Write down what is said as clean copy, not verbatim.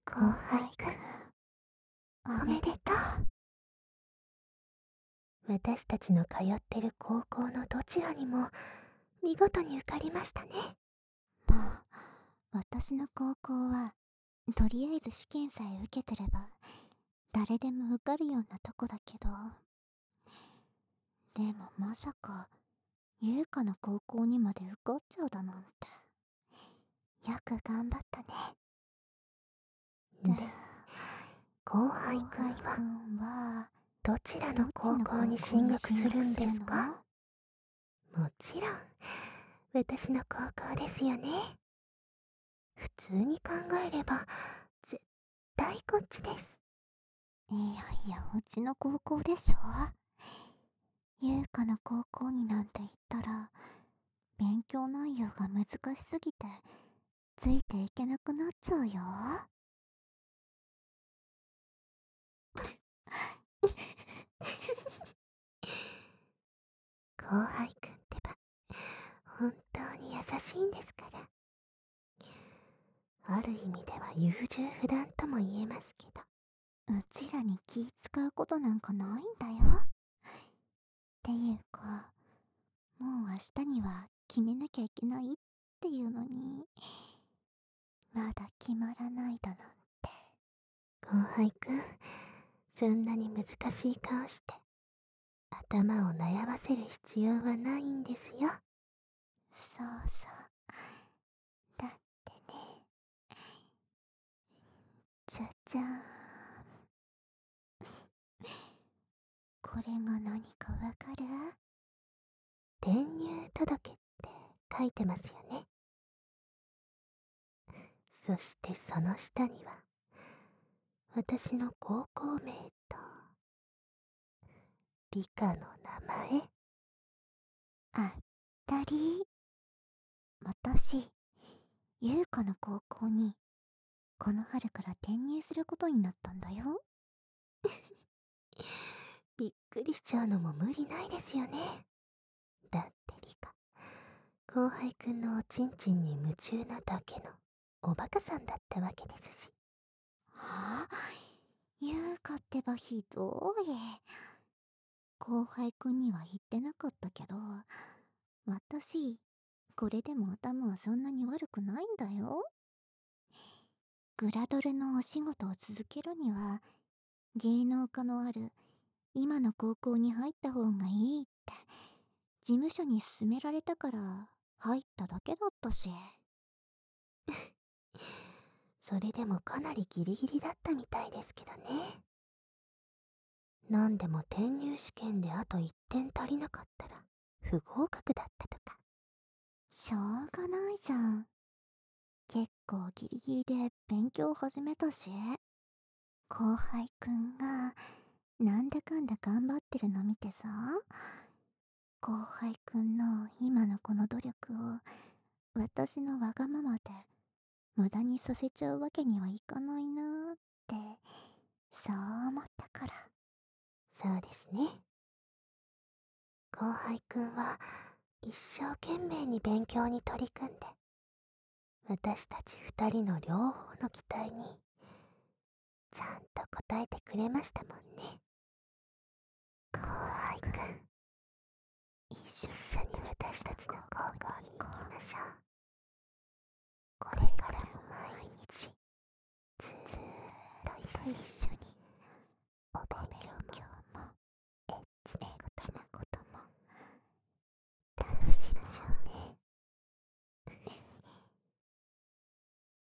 後輩くん、おめでとう。私たちの通ってる高校のどちらにも見事に受かりましたね。 まあ、私の高校は、とりあえず試験さえ受けてれば、誰でも受かるようなとこだけど。でもまさか、優香の高校にまで受かっちゃうだなんて。よく頑張ったね。 で、後輩くんはどちらの高校に進学するんですか？もちろん、私の高校ですよね。普通に考えれば、絶対こっちです。 いやいや、うちの高校でしょ。優香の高校になんて言ったら、勉強内容が難しすぎて、ついていけなくなっちゃうよ。 後輩くんってば、本当に優しいんですから。ある意味では優柔不断とも言えますけど。 うちらに気使うことなんかないんだよ。っていうか、もう明日には決めなきゃいけないっていうのに、まだ決まらないだなんて。 後輩くん、そんなに難しい顔して、頭を悩ませる必要はないんですよ。 そうそう。だってね。じゃじゃーん。これが何かわかる？ 転入届って書いてますよね。そしてその下には、私の高校名と、理科の名前。 あったり。私、優香の高校に、この春から転入することになったんだよ。 びっくりしちゃうのも無理ないですよね。だって理科、後輩くんのおちんちんに夢中なだけのおバカさんだったわけですし。 はあ、優香ってばひどい。後輩くんには言ってなかったけど、私、これでも頭はそんなに悪くないんだよ。グラドルのお仕事を続けるには、芸能科のある今の高校に入った方がいいって、事務所に勧められたから入っただけだったし。 それでもかなりギリギリだったみたいですけどね。なんでも転入試験であと1点足りなかったら不合格だったとか。 しょうがないじゃん。結構ギリギリで勉強始めたし。後輩くんがなんだかんだ頑張ってるの見てさ、後輩くんの今のこの努力を私のわがままで無駄にさせちゃうわけにはいかないなーって、そう思ったから。 そうですね。後輩くんは一生懸命に勉強に取り組んで、私たち2人の両方の期待にちゃんと答えてくれましたもんね。後輩くん、一緒に私たちの高校に行きましょう。これからも毎日ずーっと一緒に